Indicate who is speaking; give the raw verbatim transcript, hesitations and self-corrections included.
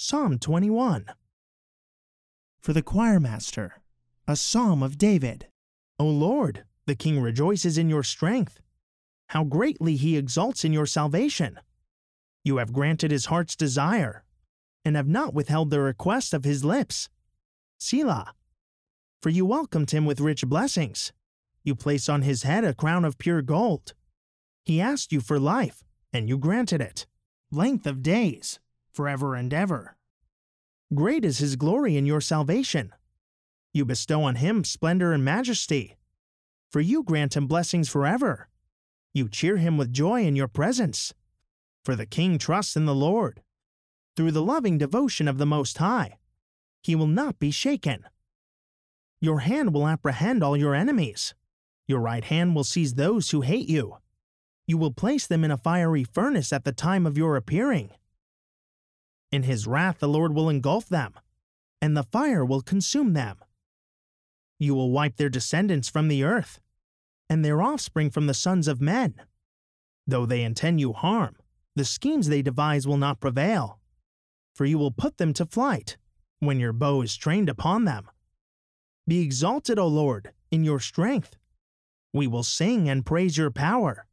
Speaker 1: Psalm twenty-one. For the choirmaster, a psalm of David. O Lord, the king rejoices in your strength. How greatly he exults in your salvation. You have granted his heart's desire, and have not withheld the request of his lips. Selah. For you welcomed him with rich blessings. You placed on his head a crown of pure gold. He asked you for life, and you granted it. Length of days, forever and ever. Great is his glory in your salvation. You bestow on him splendor and majesty. For you grant him blessings forever. You cheer him with joy in your presence. For the king trusts in the Lord. Through the loving devotion of the Most High, he will not be shaken. Your hand will apprehend all your enemies. Your right hand will seize those who hate you. You will place them in a fiery furnace at the time of your appearing. In his wrath the Lord will engulf them, and the fire will consume them. You will wipe their descendants from the earth, and their offspring from the sons of men. Though they intend you harm, the schemes they devise will not prevail, for you will put them to flight when your bow is trained upon them. Be exalted, O Lord, in your strength. We will sing and praise your power.